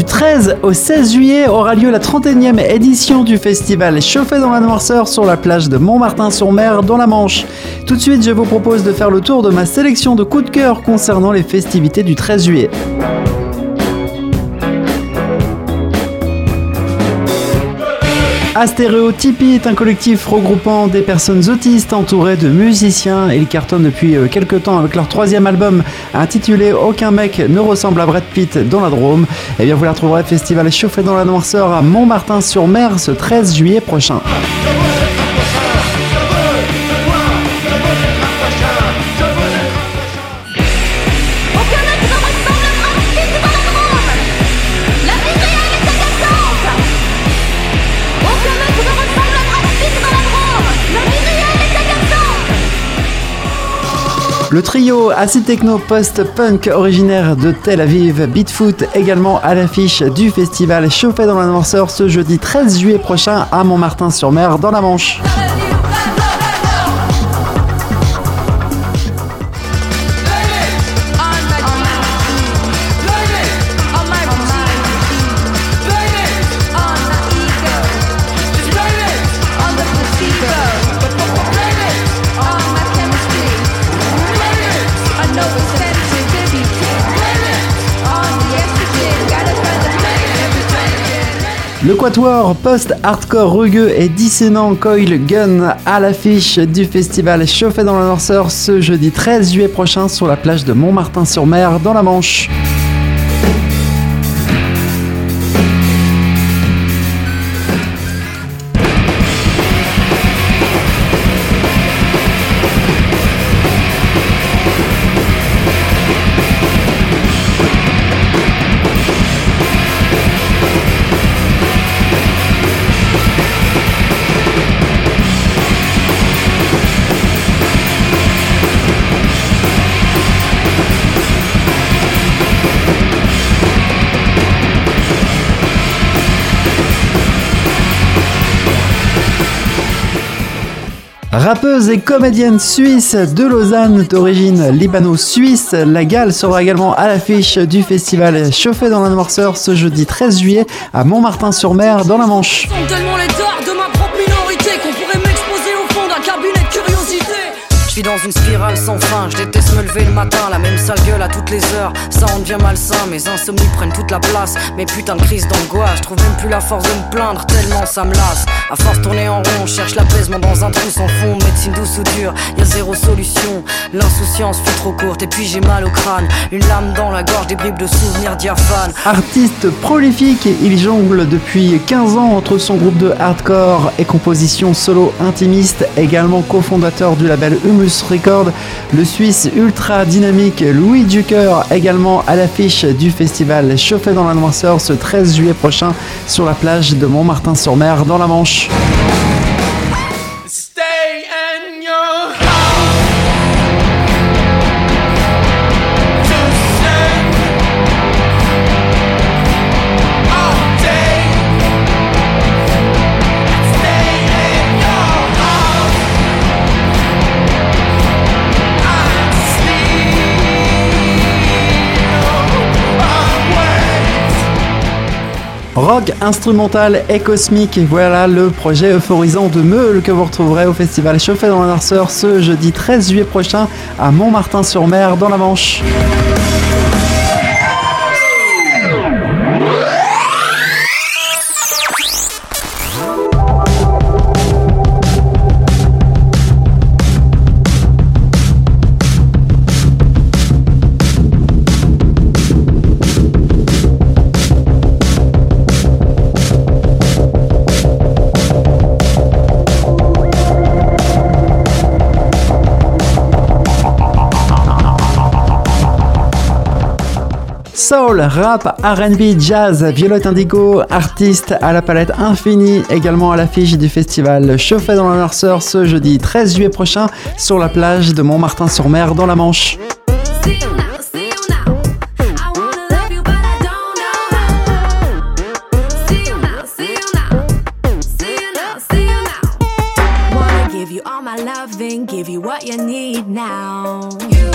Du 13 au 16 juillet aura lieu la 31e édition du festival Chauffé dans la Noirceur sur la plage de Montmartin-sur-Mer dans la Manche. Tout de suite, je vous propose de faire le tour de ma sélection de coups de cœur concernant les festivités du 13 juillet. Astéréotypie est un collectif regroupant des personnes autistes entourées de musiciens. Ils cartonnent depuis quelques temps avec leur 3e album intitulé Aucun mec ne ressemble à Brad Pitt dans la Drôme. Et bien vous la retrouverez festival Chauffé dans la Noirceur à Montmartin-sur-Mer ce 13 juillet prochain. Le trio acid techno post-punk originaire de Tel Aviv, Beatfoot, également à l'affiche du festival Chauffé dans la Noirceur ce jeudi 13 juillet prochain à Montmartin-sur-Mer dans la Manche. Le quatuor post-hardcore rugueux et dissonant Coil Gun à l'affiche du festival Chauffé dans la Noirceur ce jeudi 13 juillet prochain sur la plage de Montmartin-sur-Mer dans la Manche. Rappeuse et comédienne suisse de Lausanne d'origine libano-suisse, la Gale sera également à l'affiche du festival Chauffé dans la Noirceur ce jeudi 13 juillet à Montmartin-sur-Mer dans la Manche. Tellement les dards de ma propre minorité qu'on pourrait m'exposer au fond d'un cabinet de curiosité. Je suis dans une spirale sans fin, je déteste me lever le matin, la même sale gueule à toutes les heures, ça en devient malsain, mes insomnies prennent toute la place, mes putains de crises d'angoisse, je trouve même plus la force de me plaindre tellement ça me lasse. À force tourner en rond, je cherche l'apaisement dans un trou sans fond, médecine douce ou dure, y'a zéro solution, l'insouciance fut trop courte et puis j'ai mal au crâne, une lame dans la gorge, des bribes de souvenirs diaphanes. Artiste prolifique, il jongle depuis 15 ans entre son groupe de hardcore et composition solo intimiste, également cofondateur du label Humus Record, le Suisse ultra dynamique Louis Ducker, également à l'affiche du festival Chauffé dans la Noirceur ce 13 juillet prochain sur la plage de Montmartin-sur-Mer dans la Manche. Rock instrumental et cosmique, et voilà le projet euphorisant de Meule que vous retrouverez au festival Chauffé dans la Noirceur ce jeudi 13 juillet prochain à Montmartin-sur-Mer dans la Manche. Soul, rap, R&B, jazz, Violette Indigo, artiste à la palette infinie, également à l'affiche du festival Chauffé dans la Noirceur ce jeudi 13 juillet prochain sur la plage de Montmartin-sur-Mer dans la Manche. Give you what you need now.